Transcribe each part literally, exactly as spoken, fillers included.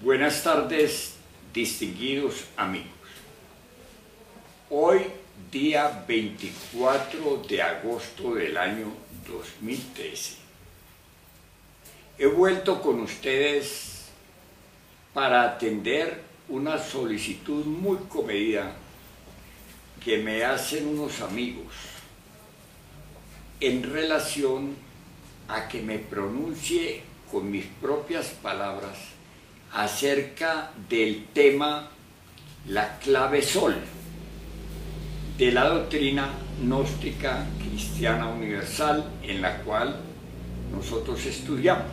Buenas tardes, distinguidos amigos. Hoy, día veinticuatro de agosto del año dos mil trece, he vuelto con ustedes para atender una solicitud muy comedida que me hacen unos amigos en relación a que me pronuncie con mis propias palabras acerca del tema la clave sol de la doctrina gnóstica cristiana universal en la cual nosotros estudiamos.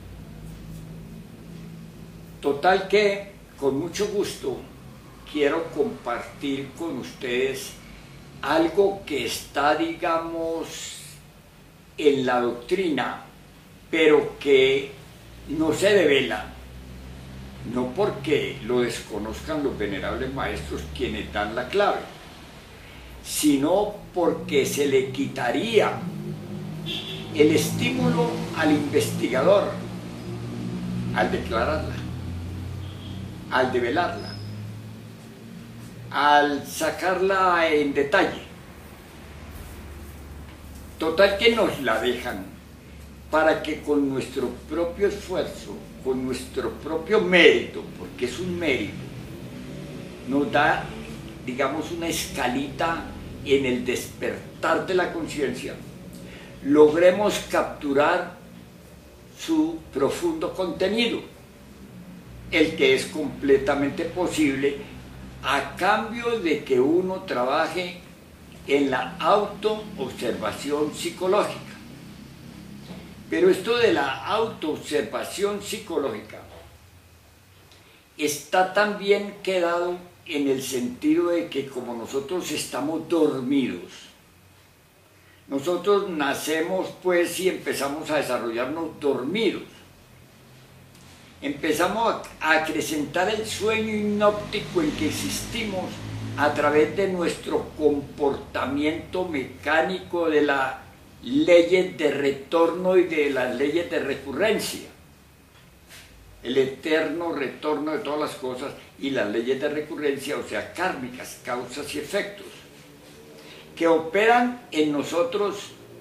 Total que con mucho gusto quiero compartir con ustedes algo que está, digamos, en la doctrina, pero que no se devela, no porque lo desconozcan los venerables maestros quienes dan la clave, sino porque se le quitaría el estímulo al investigador al declararla, al develarla, al sacarla en detalle. Total que nos la dejan para que con nuestro propio esfuerzo, con nuestro propio mérito, porque es un mérito, nos da, digamos, una escalita en el despertar de la conciencia, logremos capturar su profundo contenido, el que es completamente posible a cambio de que uno trabaje en la autoobservación psicológica. Pero esto de la autoobservación psicológica está también quedado en el sentido de que como nosotros estamos dormidos, nosotros nacemos pues y empezamos a desarrollarnos dormidos. Empezamos a acrecentar el sueño hipnótico en que existimos a través de nuestro comportamiento mecánico, de las leyes de retorno y de las leyes de recurrencia. El eterno retorno de todas las cosas y las leyes de recurrencia, o sea, kármicas, causas y efectos, que operan en nosotros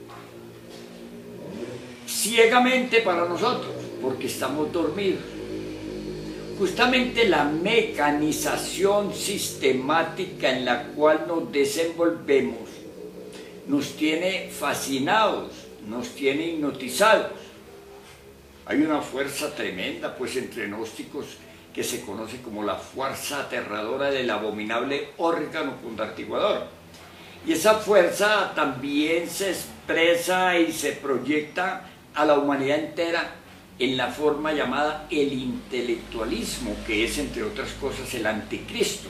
ciegamente para nosotros, porque estamos dormidos. Justamente la mecanización sistemática en la cual nos desenvolvemos nos tiene fascinados, nos tiene hipnotizados. Hay una fuerza tremenda pues entre gnósticos que se conoce como la fuerza aterradora del abominable órgano condartiguador. Y esa fuerza también se expresa y se proyecta a la humanidad entera en la forma llamada el intelectualismo, que es, entre otras cosas, el anticristo.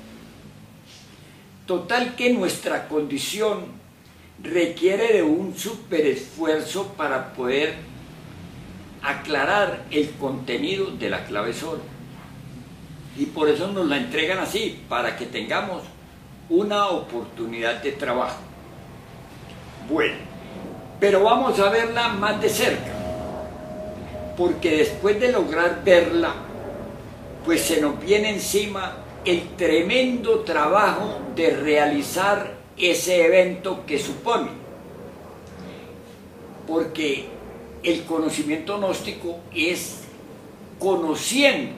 Total que nuestra condición requiere de un superesfuerzo para poder aclarar el contenido de la clave sol. Y por eso nos la entregan así, para que tengamos una oportunidad de trabajo. Bueno, pero vamos a verla más de cerca, porque después de lograr verla, pues se nos viene encima el tremendo trabajo de realizar ese evento que supone. Porque el conocimiento gnóstico es conociendo,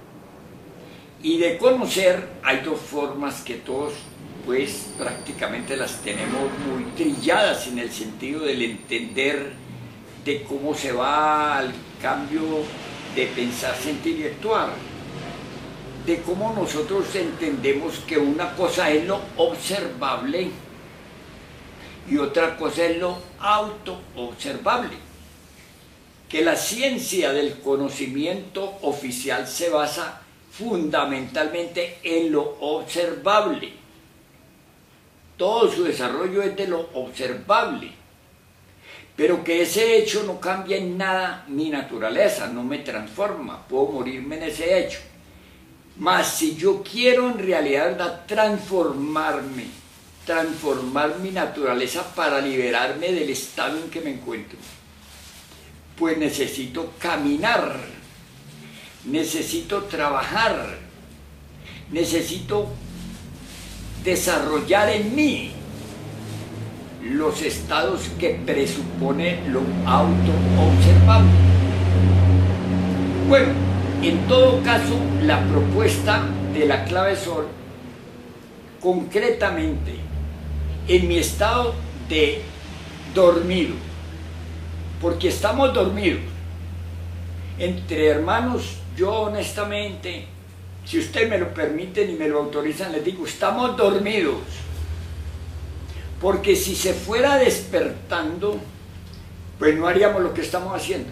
y de conocer hay dos formas que todos pues prácticamente las tenemos muy trilladas en el sentido del entender de cómo se va al cambio de pensar, sentir y actuar, de cómo nosotros entendemos que una cosa es lo observable y otra cosa es lo autoobservable, que la ciencia del conocimiento oficial se basa fundamentalmente en lo observable. Todo su desarrollo es de lo observable, pero que ese hecho no cambia en nada mi naturaleza, no me transforma, puedo morirme en ese hecho. Mas si yo quiero en realidad transformarme, transformar mi naturaleza para liberarme del estado en que me encuentro, pues necesito caminar, necesito trabajar, necesito desarrollar en mí los estados que presupone lo auto-observable. Bueno, en todo caso, la propuesta de la clave Sol, concretamente, en mi estado de dormido, porque estamos dormidos, entre hermanos, yo honestamente, si ustedes me lo permiten y me lo autorizan, les digo, estamos dormidos, porque si se fuera despertando, pues no haríamos lo que estamos haciendo,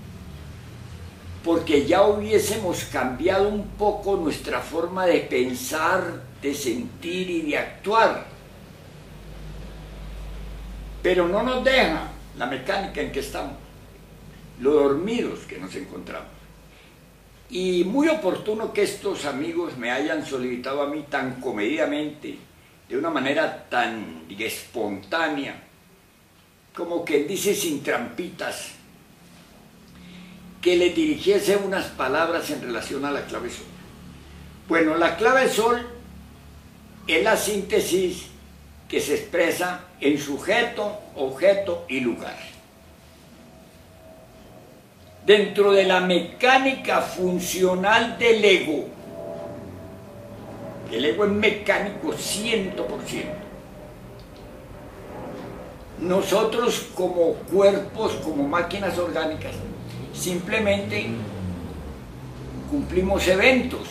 porque ya hubiésemos cambiado un poco nuestra forma de pensar, de sentir y de actuar, pero no nos deja la mecánica en que estamos, lo dormidos que nos encontramos. Y muy oportuno que estos amigos me hayan solicitado a mí tan comedidamente, de una manera tan espontánea, como que dice sin trampitas, que les dirigiese unas palabras en relación a la clave Sol. Bueno, la clave Sol es la síntesis que se expresa en sujeto, objeto y lugar. Dentro de la mecánica funcional del ego, el ego es mecánico cien por ciento. Nosotros como cuerpos, como máquinas orgánicas, simplemente cumplimos eventos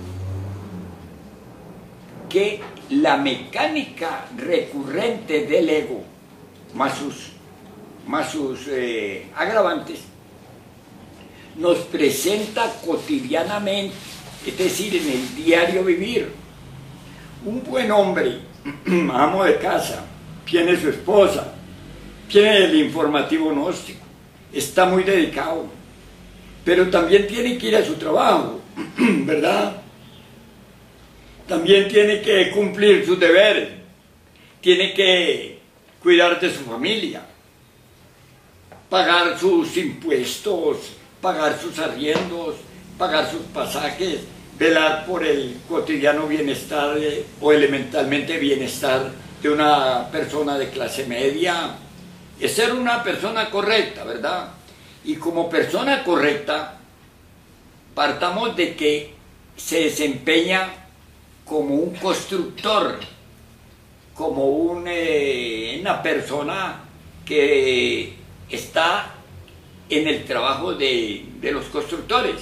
que la mecánica recurrente del ego, más sus, más sus eh, agravantes, nos presenta cotidianamente, es decir, en el diario vivir. Un buen hombre, amo de casa, tiene su esposa, tiene el informativo gnóstico, está muy dedicado, pero también tiene que ir a su trabajo, ¿verdad? También tiene que cumplir sus deberes, tiene que cuidar de su familia, pagar sus impuestos, pagar sus arriendos, pagar sus pasajes, velar por el cotidiano bienestar de, o elementalmente bienestar de una persona de clase media, es ser una persona correcta, ¿verdad? Y como persona correcta, partamos de que se desempeña como un constructor, como un, eh, una persona que está en el trabajo de, de los constructores,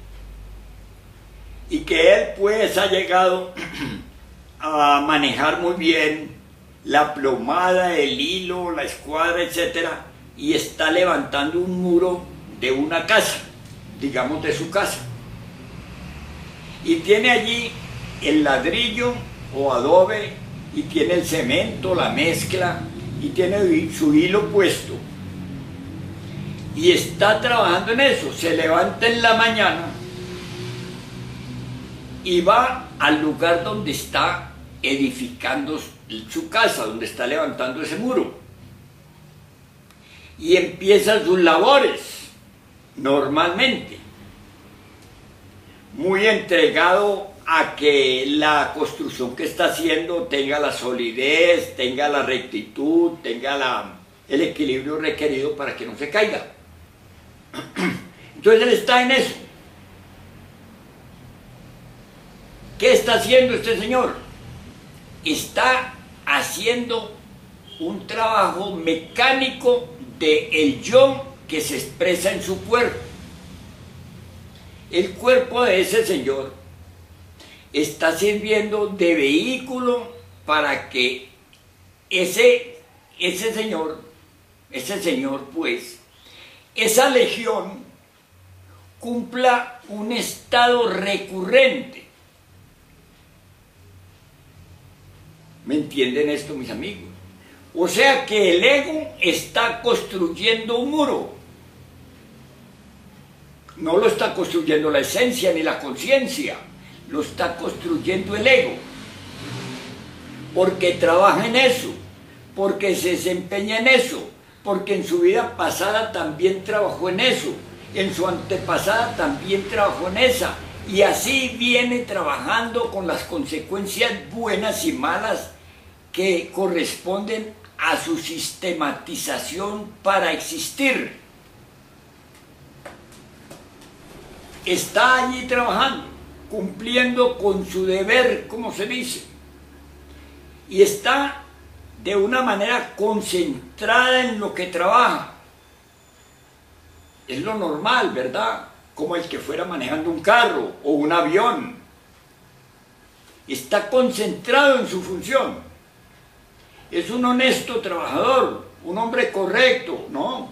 y que él pues ha llegado a manejar muy bien la plomada, el hilo, la escuadra, etcétera, y está levantando un muro de una casa, digamos de su casa, y tiene allí el ladrillo o adobe, y tiene el cemento, la mezcla, y tiene su hilo puesto, y está trabajando en eso. Se levanta en la mañana y va al lugar donde está edificando su casa, donde está levantando ese muro, y empieza sus labores normalmente, muy entregado a que la construcción que está haciendo tenga la solidez, tenga la rectitud, tenga la, el equilibrio requerido para que no se caiga. Entonces él está en eso. ¿Qué está haciendo este señor? Está haciendo un trabajo mecánico del yo que se expresa en su cuerpo. El cuerpo de ese señor está sirviendo de vehículo para que ese, ese señor, ese señor pues, esa legión cumpla un estado recurrente. ¿Me entienden esto, mis amigos? O sea que el ego está construyendo un muro. No lo está construyendo la esencia ni la conciencia, lo está construyendo el ego. Porque trabaja en eso, porque se desempeña en eso, porque en su vida pasada también trabajó en eso, en su antepasada también trabajó en esa, y así viene trabajando con las consecuencias buenas y malas que corresponden a su sistematización para existir. Está allí trabajando, cumpliendo con su deber, como se dice, y está de una manera concentrada en lo que trabaja. Es lo normal, ¿verdad? Como el que fuera manejando un carro o un avión. Está concentrado en su función. Es un honesto trabajador, un hombre correcto, ¿no?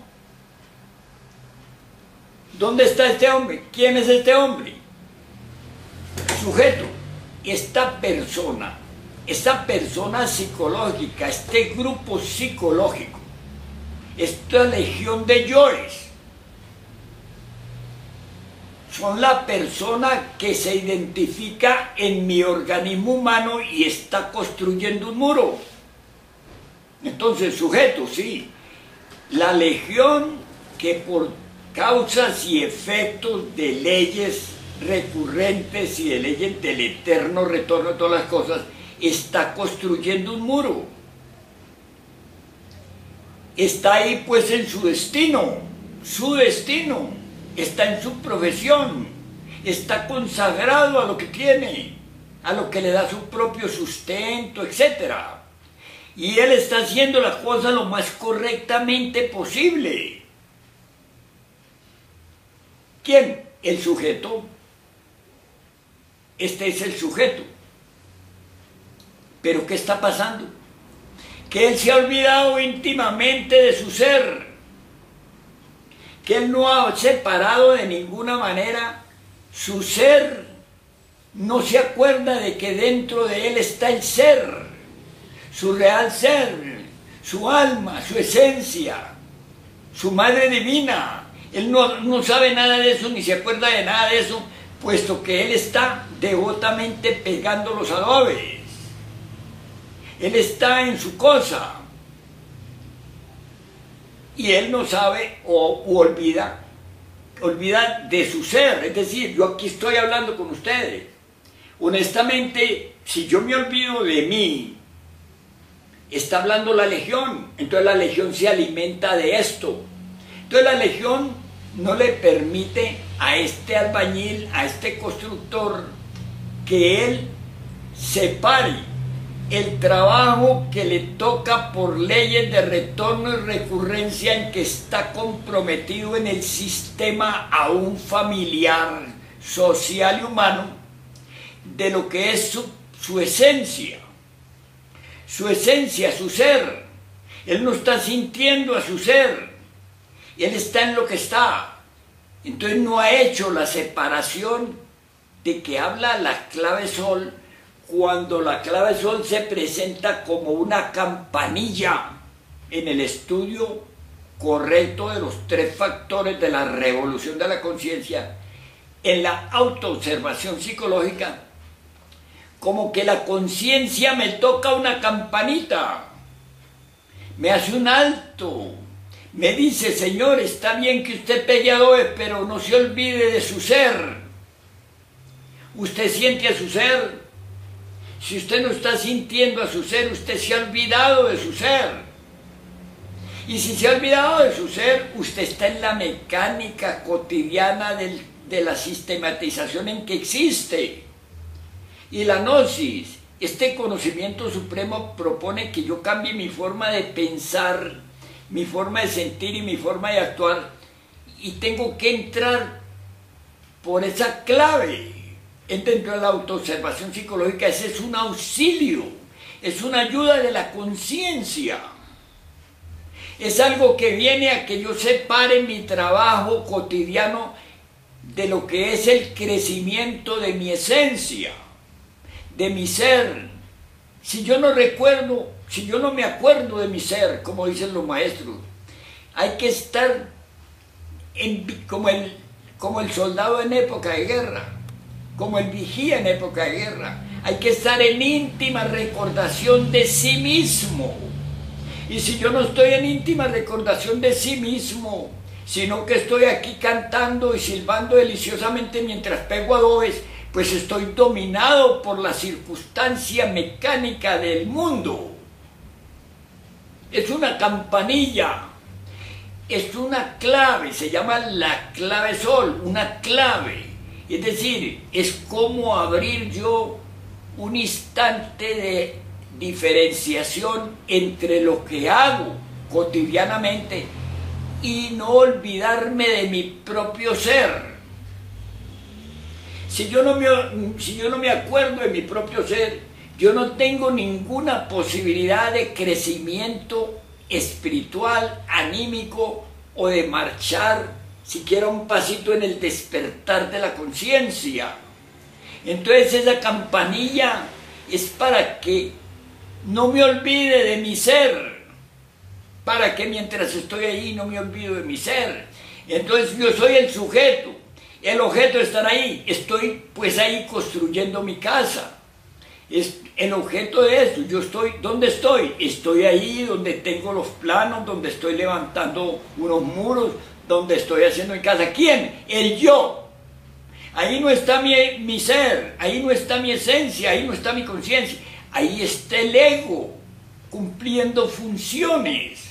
¿Dónde está este hombre? ¿Quién es este hombre? Sujeto. Esta persona, esta persona psicológica, este grupo psicológico, esta legión de yoes, son la persona que se identifica en mi organismo humano y está construyendo un muro. Entonces, sujeto, sí, la legión que por causas y efectos de leyes recurrentes y de leyes del eterno retorno de todas las cosas, está construyendo un muro. Está ahí pues en su destino, su destino. Está en su profesión, está consagrado a lo que tiene, a lo que le da su propio sustento, etcétera. Y él está haciendo las cosas lo más correctamente posible. ¿Quién? El sujeto. Este es el sujeto. ¿Pero qué está pasando? Que él se ha olvidado íntimamente de su ser, que él no ha separado de ninguna manera su ser, no se acuerda de que dentro de él está el ser, su real ser, su alma, su esencia, su madre divina. Él no, no sabe nada de eso, ni se acuerda de nada de eso, puesto que él está devotamente pegando los adobes. Él está en su cosa. Y él no sabe o, o olvida, olvida de su ser. Es decir, yo aquí estoy hablando con ustedes. Honestamente, si yo me olvido de mí, está hablando la legión. Entonces la legión se alimenta de esto. Entonces la legión no le permite a este albañil, a este constructor, que él separe el trabajo que le toca por leyes de retorno y recurrencia en que está comprometido en el sistema aún familiar, social y humano, de lo que es su, su esencia, su esencia, su ser. Él no está sintiendo a su ser, él está en lo que está. Entonces no ha hecho la separación de que habla la clave sol, cuando la clave sol se presenta como una campanilla en el estudio correcto de los tres factores de la revolución de la conciencia, en la autoobservación psicológica, como que la conciencia me toca una campanita, me hace un alto, me dice: señor, está bien que usted pegue adobe, pero no se olvide de su ser. Usted siente a su ser. Si usted no está sintiendo a su ser, usted se ha olvidado de su ser. Y si se ha olvidado de su ser, usted está en la mecánica cotidiana del, de la sistematización en que existe. Y la gnosis, este conocimiento supremo, propone que yo cambie mi forma de pensar, mi forma de sentir y mi forma de actuar, y tengo que entrar por esa clave. Dentro de la autoobservación psicológica, ese es un auxilio, es una ayuda de la conciencia. Es algo que viene a que yo separe mi trabajo cotidiano de lo que es el crecimiento de mi esencia, de mi ser. Si yo no recuerdo, si yo no me acuerdo de mi ser, como dicen los maestros, hay que estar en, como, el, como el soldado en época de guerra, como el vigía en época de guerra. Hay que estar en íntima recordación de sí mismo. Y si yo no estoy en íntima recordación de sí mismo, sino que estoy aquí cantando y silbando deliciosamente mientras pego adobes, pues estoy dominado por la circunstancia mecánica del mundo. Es una campanilla, es una clave, se llama la clave sol, una clave. Es decir, es como abrir yo un instante de diferenciación entre lo que hago cotidianamente y no olvidarme de mi propio ser. Si yo no me, si yo no me acuerdo de mi propio ser, yo no tengo ninguna posibilidad de crecimiento espiritual, anímico o de marchar siquiera un pasito en el despertar de la conciencia. Entonces esa campanilla es para que no me olvide de mi ser, para que mientras estoy ahí no me olvido de mi ser. Entonces yo soy el sujeto, el objeto está ahí, estoy pues ahí construyendo mi casa. Es el objeto de eso, yo estoy, ¿dónde estoy? Estoy ahí donde tengo los planos, donde estoy levantando unos muros, donde estoy haciendo mi casa. ¿Quién? El yo. Ahí no está mi, mi ser, ahí no está mi esencia, ahí no está mi conciencia, ahí está el ego cumpliendo funciones.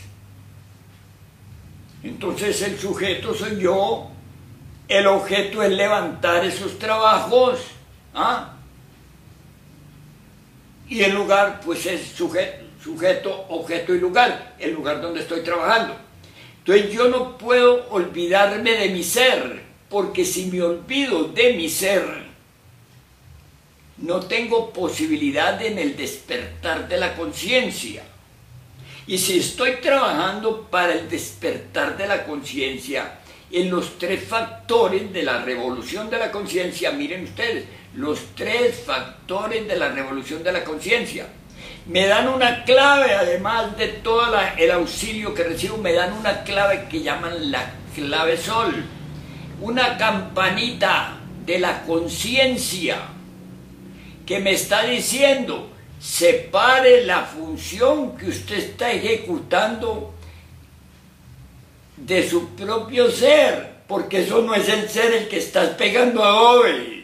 Entonces el sujeto soy yo, el objeto es levantar esos trabajos, ¿ah? Y el lugar pues es sujeto, sujeto, objeto y lugar, el lugar donde estoy trabajando. Entonces yo no puedo olvidarme de mi ser, porque si me olvido de mi ser, no tengo posibilidad en el despertar de la conciencia. Y si estoy trabajando para el despertar de la conciencia, en los tres factores de la revolución de la conciencia, miren ustedes, los tres factores de la revolución de la conciencia, me dan una clave, además de todo la, el auxilio que recibo, me dan una clave que llaman la clave sol, una campanita de la conciencia que me está diciendo: separe la función que usted está ejecutando de su propio ser, porque eso no es el ser el que estás pegando adobes.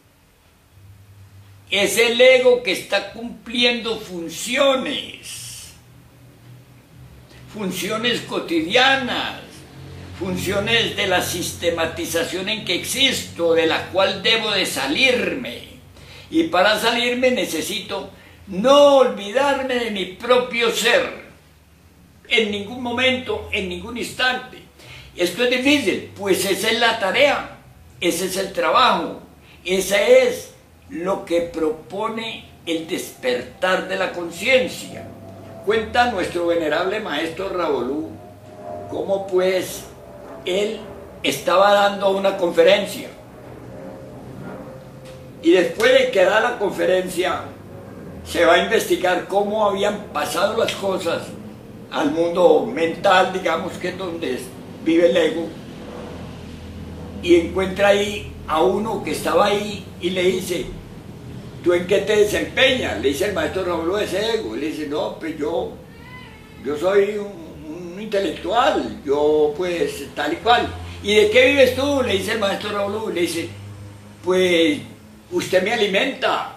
Es el ego que está cumpliendo funciones, funciones cotidianas, funciones de la sistematización en que existo, de la cual debo de salirme. Y para salirme necesito no olvidarme de mi propio ser, en ningún momento, en ningún instante. ¿Esto es difícil? Pues esa es la tarea, ese es el trabajo, esa es lo que propone el despertar de la conciencia. Cuenta nuestro venerable maestro Ravolú cómo pues él estaba dando una conferencia y después de que da la conferencia se va a investigar cómo habían pasado las cosas al mundo mental, digamos, que es donde vive el ego, y encuentra ahí a uno que estaba ahí y le dice: ¿tú en qué te desempeñas? Le dice el maestro Raúl de ese ego. Y le dice: no, pues yo, yo soy un, un intelectual, yo pues tal y cual. ¿Y de qué vives tú? Le dice el maestro Raúl. Le dice: pues usted me alimenta.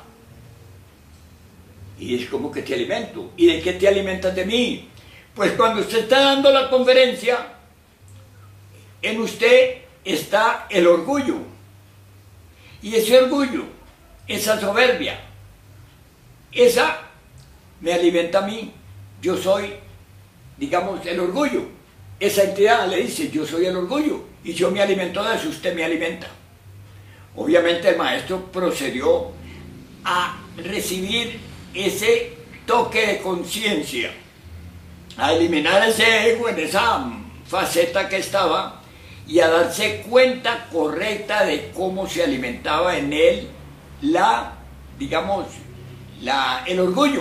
Y es como que te alimento. ¿Y de qué te alimentas de mí? Pues cuando usted está dando la conferencia, en usted está el orgullo. Y ese orgullo, esa soberbia, esa me alimenta a mí. Yo soy, digamos, el orgullo. Esa entidad le dice: yo soy el orgullo y yo me alimento de eso, usted me alimenta. Obviamente el maestro procedió a recibir ese toque de conciencia, a eliminar ese ego en esa faceta que estaba y a darse cuenta correcta de cómo se alimentaba en él la, digamos, la, el orgullo.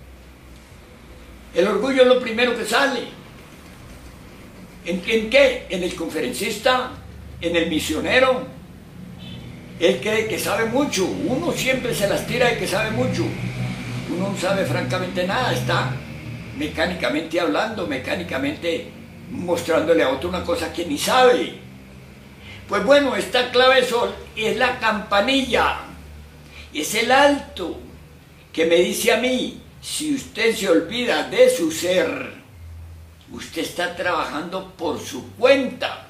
El orgullo es lo primero que sale. ¿En, en qué? En el conferencista, en el misionero. Él cree que sabe mucho. Uno siempre se las tira de que sabe mucho. Uno no sabe francamente nada. Está mecánicamente hablando, mecánicamente mostrándole a otro una cosa que ni sabe. Pues bueno, esta clave sol es la campanilla, es el alto que me dice a mí, si usted se olvida de su ser, usted está trabajando por su cuenta,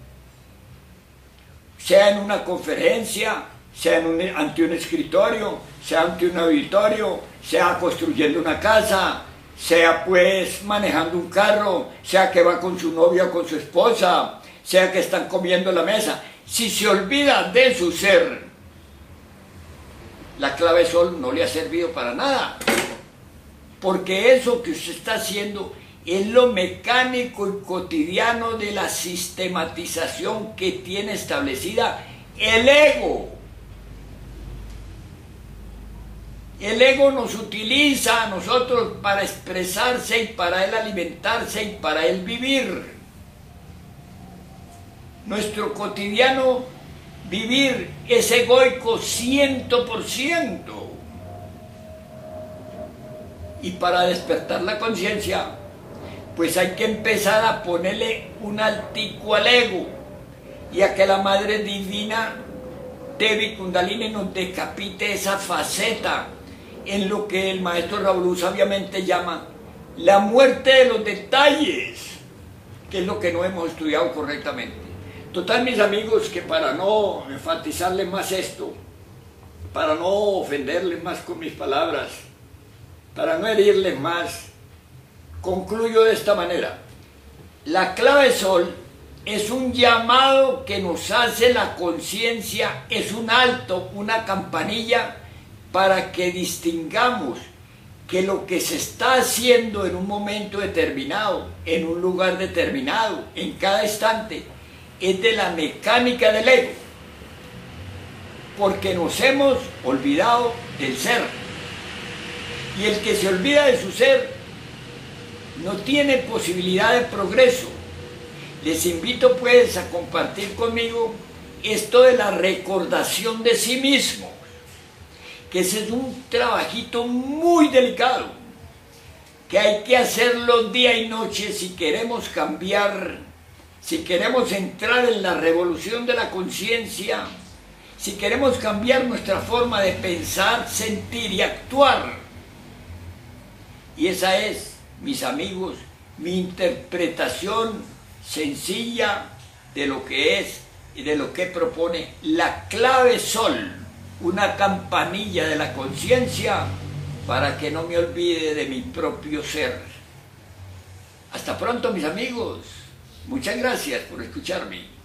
sea en una conferencia, sea en un, ante un escritorio, sea ante un auditorio, sea construyendo una casa, sea pues manejando un carro, sea que va con su novia o con su esposa, sea que están comiendo en la mesa. Si se olvida de su ser, la clave sol no le ha servido para nada, porque eso que usted está haciendo es lo mecánico y cotidiano de la sistematización que tiene establecida el ego. El ego nos utiliza a nosotros para expresarse y para él alimentarse y para él vivir. Nuestro cotidiano vivir es egoico ciento por ciento. Y para despertar la conciencia, pues hay que empezar a ponerle un altico al ego y a que la Madre Divina Devi Kundalini nos decapite esa faceta en lo que el maestro Raúl sabiamente llama la muerte de los detalles, que es lo que no hemos estudiado correctamente. Total, mis amigos, que para no enfatizarles más esto, para no ofenderles más con mis palabras, para no herirles más, concluyo de esta manera. La clave sol es un llamado que nos hace la conciencia, es un alto, una campanilla, para que distingamos que lo que se está haciendo en un momento determinado, en un lugar determinado, en cada instante, es de la mecánica del ego, porque nos hemos olvidado del ser. Y el que se olvida de su ser no tiene posibilidad de progreso. Les invito pues a compartir conmigo esto de la recordación de sí mismo, que ese es un trabajito muy delicado, que hay que hacerlo día y noche si queremos cambiar, si queremos entrar en la revolución de la conciencia, si queremos cambiar nuestra forma de pensar, sentir y actuar. Y esa es, mis amigos, mi interpretación sencilla de lo que es y de lo que propone la clave sol, una campanilla de la conciencia para que no me olvide de mi propio ser. Hasta pronto, mis amigos. Muchas gracias por escucharme.